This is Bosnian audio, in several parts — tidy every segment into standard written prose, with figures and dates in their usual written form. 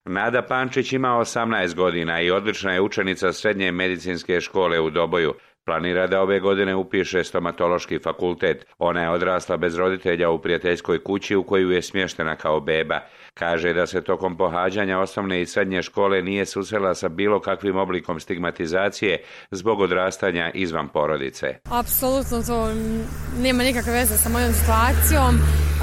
Nada Pančić ima 18 godina i odlična je učenica srednje medicinske škole u Doboju. Planira da ove godine upiše stomatološki fakultet. Ona je odrasla bez roditelja u prijateljskoj kući u koju je smještena kao beba. Kaže da se tokom pohađanja osnovne i srednje škole nije susrela sa bilo kakvim oblikom stigmatizacije zbog odrastanja izvan porodice. Apsolutno to nema nikakve veze sa mojom situacijom.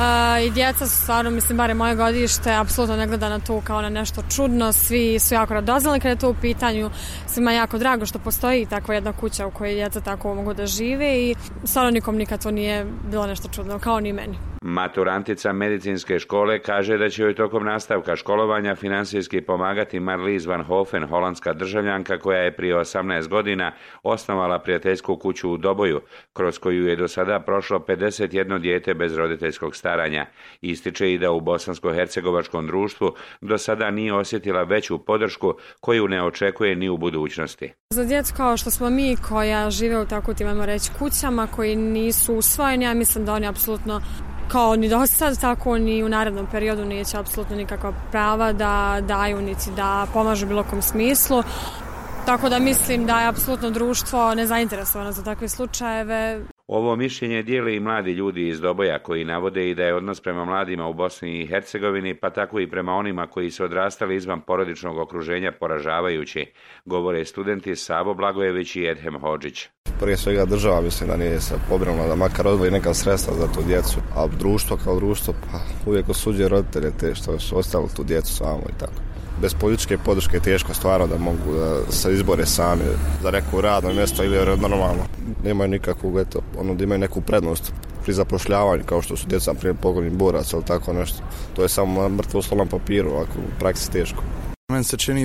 I djeca su stvarno, mislim, bare moje godište, apsolutno ne gleda na to kao na nešto čudno. Svi su jako radoznali kada je to u pitanju. Svima je jako drago što postoji takva jedna kuća u kojoj djeca tako mogu da žive i stvarno nikom nikad to nije bilo nešto čudno, kao ni meni. Maturantica medicinske škole kaže da će joj tokom nastavka školovanja finansijski pomagati Marlies van Hofen, holandska državljanka koja je prije 18 godina osnovala prijateljsku kuću u Doboju, kroz koju je do sada prošlo 51 dijete bez roditeljskog staranja. Ističe i da u bosansko-hercegovačkom društvu do sada nije osjetila veću podršku koju ne očekuje ni u budućnosti. Za djecu kao što smo mi koja žive u tako timamo reći kućama koji nisu usvojeni, ja mislim da oni apsolutno kao ni do sad, tako ni u narednom periodu neće apsolutno nikakva prava da daju niti da pomažu bilo kom smislu. Tako da mislim da je apsolutno društvo nezainteresovano za takve slučajeve. Ovo mišljenje dijele i mladi ljudi iz Doboja koji navode i da je odnos prema mladima u Bosni i Hercegovini, pa tako i prema onima koji su odrastali izvan porodičnog okruženja poražavajući, govore studenti Savo Blagojević i Edhem Hodžić. Prije svega država mislim da nije se pobrinula da makar odvoji neka sredstva za tu djecu, a društvo kao društvo pa uvijek osuđuje roditelje te što su ostavili tu djecu samo i tako. Bez političke podrške je teško stvarno da mogu da se izbore sami za neko radno mjesto ili normalno. Nemaju nikakvu, da imaju neku prednost pri zapošljavanju kao što su djeca prije pogodnih boraca ili tako nešto. To je samo na mrtvo slovo na papiru, ako u praksi teško. Meni se čini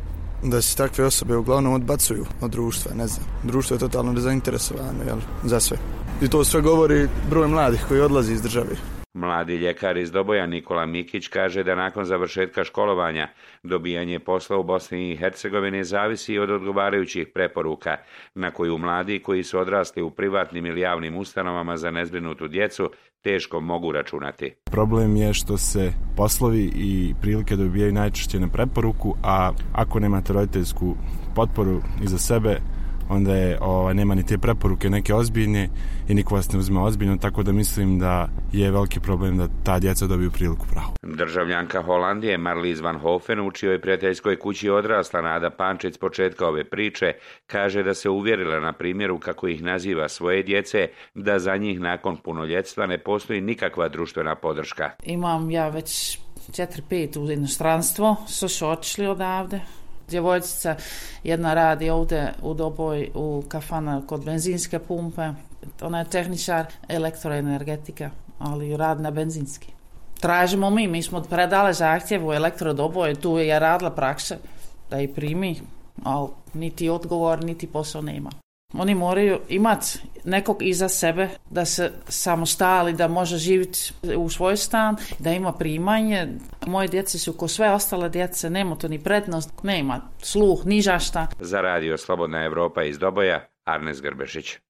da se takve osobe uglavnom odbacuju od društva, ne znam. Društvo je totalno nezainteresovano za sve. I to sve govori broj mladih koji odlazi iz države. Mladi ljekar iz Doboja Nikola Mikić kaže da nakon završetka školovanja dobijanje posla u Bosni i Hercegovini zavisi od odgovarajućih preporuka na koju mladi koji su odrasli u privatnim ili javnim ustanovama za nezbrinutu djecu teško mogu računati. Problem je što se poslovi i prilike dobijaju najčešće na preporuku, a ako nemate roditeljsku potporu iza sebe, onda nema ni te preporuke neke ozbiljne i niko vas ne uzme ozbiljno, tako da mislim da je veliki problem da ta djeca dobiju priliku pravu. Državljanka Holandije Marlies van Hofen, u čijoj prijateljskoj kući odrasla Nada Pančić s početka ove priče, kaže da se uvjerila na primjeru, kako ih naziva, svoje djece, da za njih nakon punoljetstva ne postoji nikakva društvena podrška. Imam ja već 4-5 u inostranstvo, su otišli odavde. Djevojčica jedna radi ovdje u Doboj u kafana kod benzinske pumpe. Ona je tehničar elektroenergetika, ali radi na benzinski. Tražimo mi smo predali zahtjev u elektrodoboj, tu je radila praksa da ih primi, ali niti odgovor, niti posao nema. Oni moraju imati nekog iza sebe da se samostali, da može živjeti u svoj stan, da ima primanje. Moje djece su ko sve ostale djece, nema to ni prednost, nema sluh, ni žašta. Za radio Slobodna Evropa iz Doboja, Arnes Grbešić.